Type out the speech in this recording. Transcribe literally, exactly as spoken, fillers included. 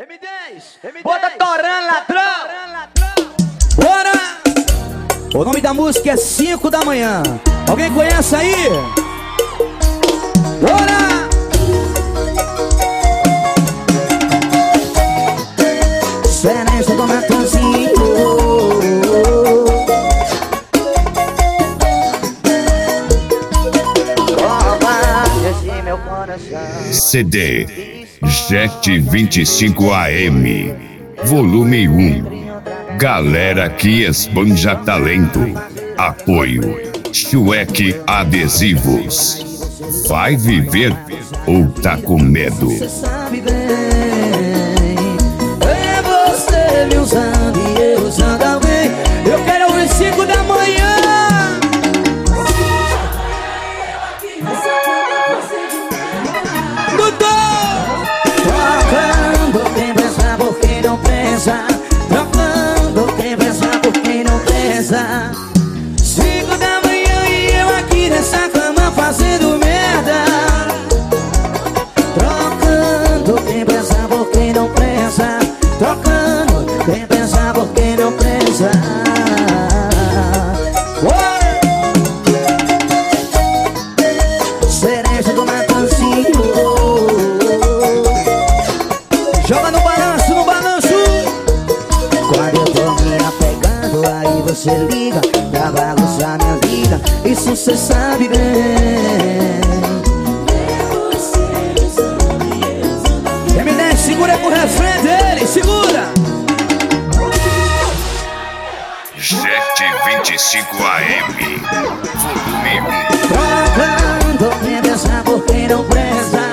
M dez, bota torando, ladrão. Bora! O nome da música é cinco da manhã. Alguém conhece aí? Bora! Seresta do Matanzinho. C D Jet vinte e cinco A M Volume um. Galera que esbanja talento. Apoio Chueque Adesivos. Vai viver ou tá com medo? Você sabe bem, é você me usando e eu usando alguém. Eu quero ouvir cinco da manhã. Trocando quem pensa por quem não pensa. Trocando quem pensa por quem não pensa. Cinco da manhã e eu aqui nessa cama fazendo merda. Trocando quem pensa por quem não pensa. Trocando quem pensa por quem não pensa. Cereja do Matanzinho. Joga no balanço, no balanço. Quando eu tô me apegando, aí você liga pra bagunçar minha vida. Isso cê sabe bem. M dez, segura com o refrão dele, segura. Jet vinte e cinco A M Volume um. Trocando quem pensa por quem não presta.